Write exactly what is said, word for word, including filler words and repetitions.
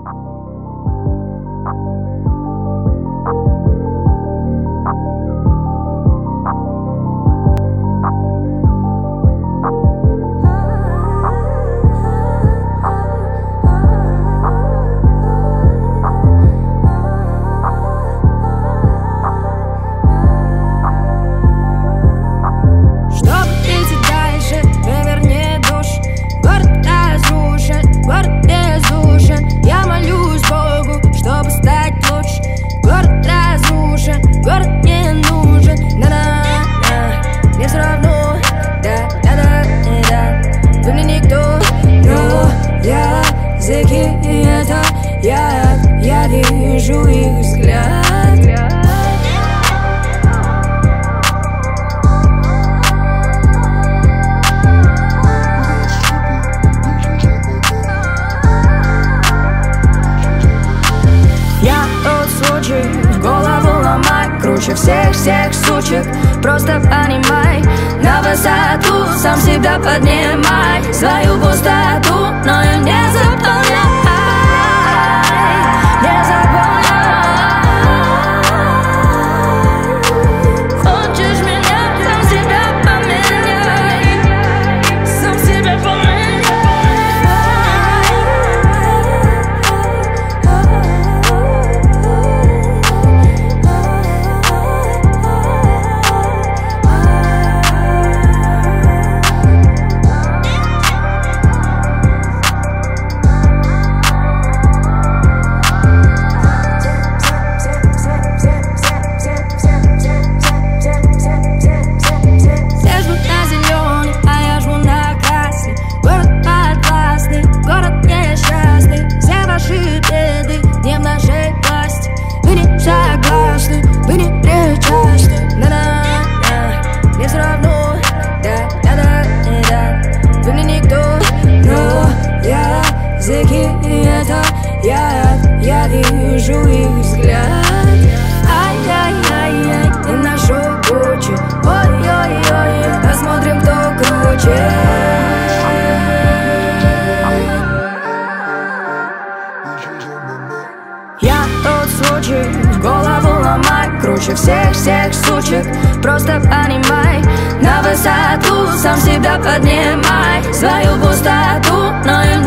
Я, я вижу их взгляд. Я тот случай, голову ломай, круче всех-всех сучек. Просто понимай, на высоту сам себя поднимай. Свою пустоту, но ее не заполняй. Я, я вижу их взгляд. Ай-яй-яй-яй, и нашу кучу. Ой-ой-ой, посмотрим, кто круче. Я тот случай, голову ломай, круче всех-всех сучек. Просто понимай, на высоту сам себя поднимай. Свою пустоту, но ее